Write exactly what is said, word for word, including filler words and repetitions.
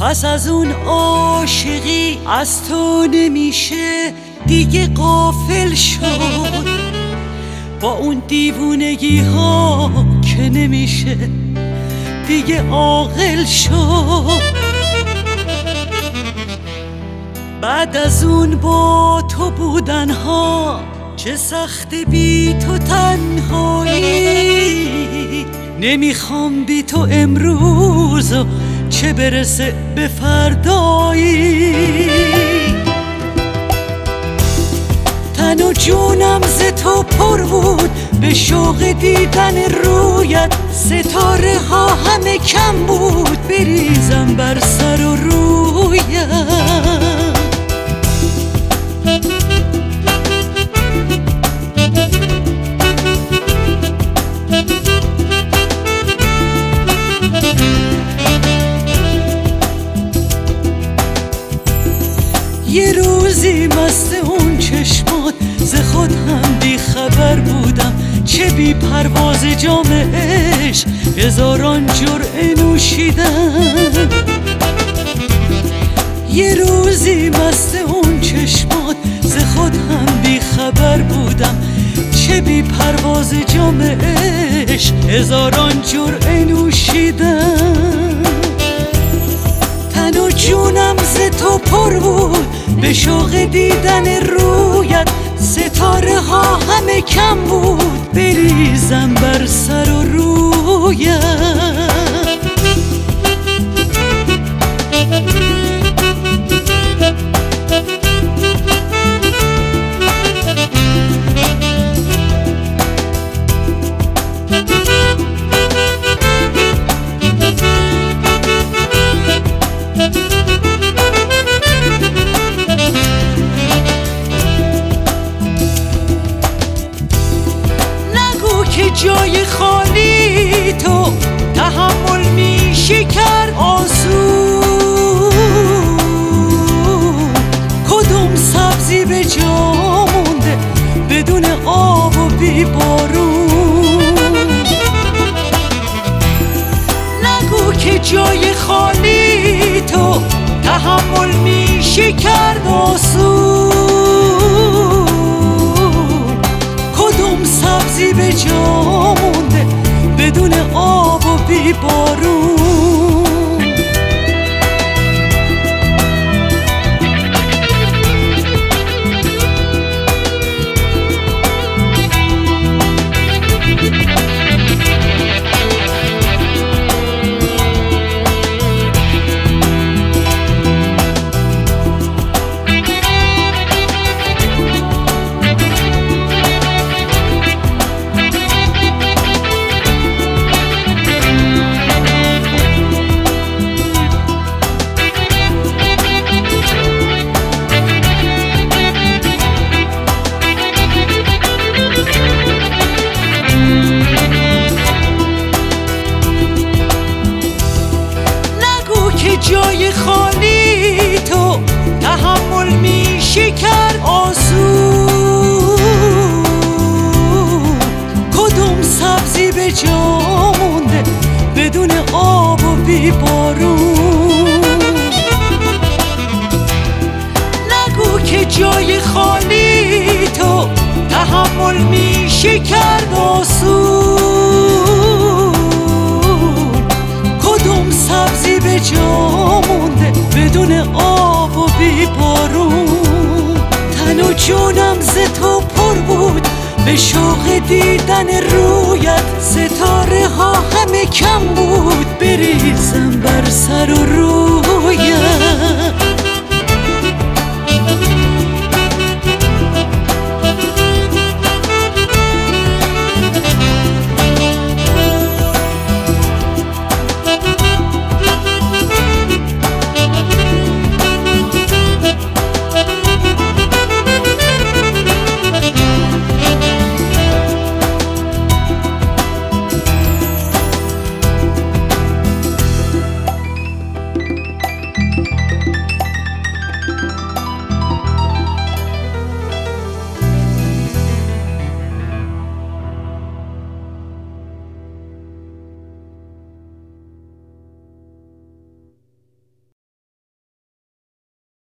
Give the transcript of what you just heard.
پس از اون عاشقی از تو نمیشه دیگه غافل شد، با اون دیوونگی ها که نمیشه دیگه عاقل شد. بعد از اون با تو بودن ها چه سخت بی تو تنهایی، نمیخوام بی تو امروز و چه برسه به فردایی. تن و جونم ز تو پر بود به شوق دیدن رویت، ستاره ها همه کم بود بریزم بر سر و رویت. یه روزی مست اون چشمات ز خود هم بی خبر بودم، چه بی پرواز جام عشق هزاران جرعه نوشیدم. یه روزی مست اون چشمات ز خود هم بی خبر بودم، چه بی پرواز جام عشق هزاران جرعه نوشیدم. تن و جونم ز تو پر بود به شوق دیدن رویت، ستاره ها همه کم بود بریزم بر سر و رویت. که جای خالی تو تحمل میشه کرد آسون، کدوم سبزی به جا مونده بدون آب و بی بارون. نگو که جای خالی تو تحمل میشه کرد آسون، کدوم سبزی به جا مونده بدون آب و بی بارون. جای خالی تو تحمل میشه کرد آسون، کدوم سبزی به جا مونده بدون آب و بی بارون. نگو که جای خالی تو تحمل میشه کرد آسون، کدوم سبزی به جا مونده بدون آب و بی بارون. تن و جونم ز تو پر بود به شوق دیدن رویت، ستاره ها همه کم بود بریزم بر سر و رویت.